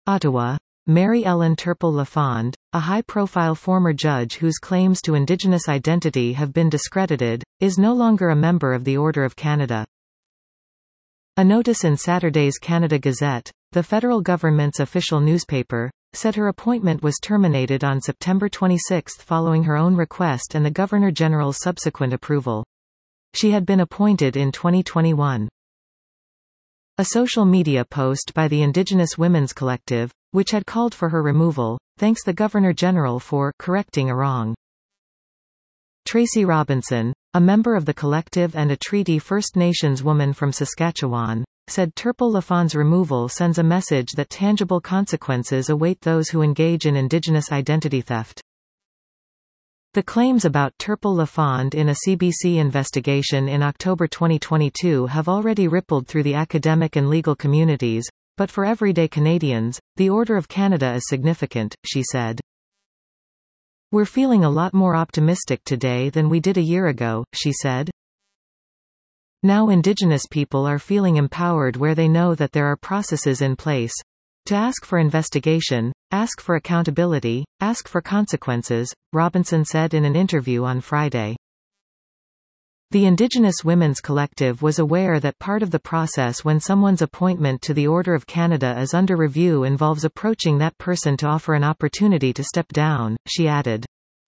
Ottawa. Mary Ellen Turpel-Lafond, a high-profile former judge whose claims to Indigenous identity have been discredited, is no longer a member of the Order of Canada. A notice in Saturday's Canada Gazette, the federal government's official newspaper, said her appointment was terminated on September 26 following her own request and the Governor-General's subsequent approval. She had been appointed in 2021. A social media post by the Indigenous Women's Collective, which had called for her removal, thanks the Governor-General for correcting a wrong. Tracy Robinson, a member of the collective and a Treaty First Nations woman from Saskatchewan, said Turpel-Lafond's removal sends a message that tangible consequences await those who engage in Indigenous identity theft. The claims about Turpel-Lafond in a CBC investigation in October 2022 have already rippled through the academic and legal communities, but for everyday Canadians, the Order of Canada is significant, she said. We're feeling a lot more optimistic today than we did a year ago, she said. Now Indigenous people are feeling empowered where they know that there are processes in place to ask for investigation, ask for accountability, ask for consequences, Robinson said in an interview on Friday. The Indigenous Women's Collective was aware that part of the process when someone's appointment to the Order of Canada is under review involves approaching that person to offer an opportunity to step down, she added.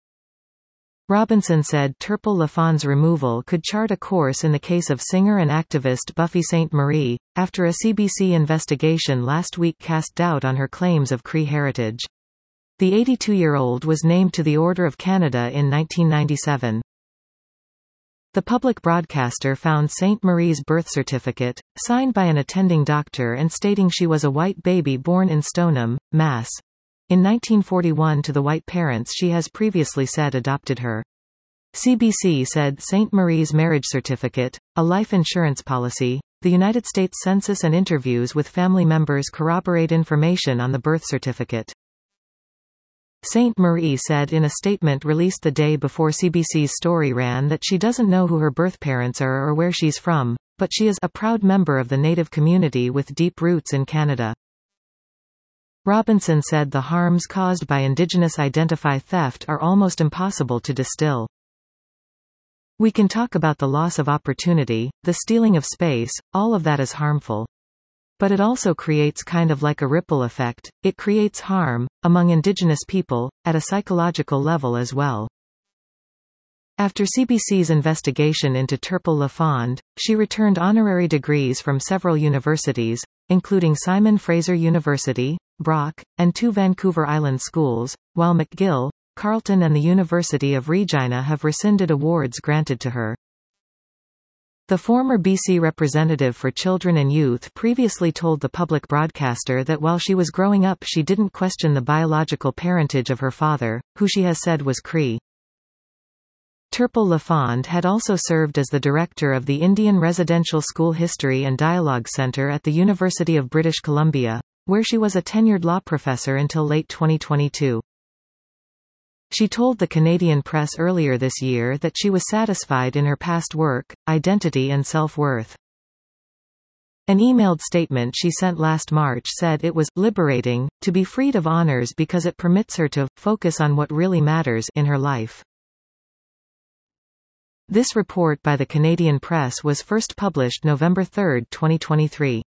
Robinson said Turpel-Lafond's removal could chart a course in the case of singer and activist Buffy Sainte-Marie, after a CBC investigation last week cast doubt on her claims of Cree heritage. The 82-year-old was named to the Order of Canada in 1997. The public broadcaster found Sainte-Marie's birth certificate, signed by an attending doctor and stating she was a white baby born in Stoneham, Mass. In 1941 to the white parents she has previously said adopted her. CBC said Sainte-Marie's marriage certificate, a life insurance policy, the United States Census and interviews with family members corroborate information on the birth certificate. Sainte-Marie said in a statement released the day before CBC's story ran that she doesn't know who her birth parents are or where she's from, but she is a proud member of the Native community with deep roots in Canada. Robinson said the harms caused by Indigenous identity theft are almost impossible to distill. We can talk about the loss of opportunity, the stealing of space, all of that is harmful. But it also creates kind of like a ripple effect, it creates harm, among Indigenous people, at a psychological level as well. After CBC's investigation into Turpel-Lafond, she returned honorary degrees from several universities, including Simon Fraser University, Brock, and 2 Vancouver Island schools, while McGill, Carleton and the University of Regina have rescinded awards granted to her. The former BC representative for children and youth previously told the public broadcaster that while she was growing up she didn't question the biological parentage of her father, who she has said was Cree. Turpel-Lafond had also served as the director of the Indian Residential School History and Dialogue Centre at the University of British Columbia, where she was a tenured law professor until late 2022. She told the Canadian Press earlier this year that she was satisfied in her past work, identity and self-worth. An emailed statement she sent last March said it was liberating to be freed of honors because it permits her to focus on what really matters in her life. This report by the Canadian Press was first published November 3, 2023.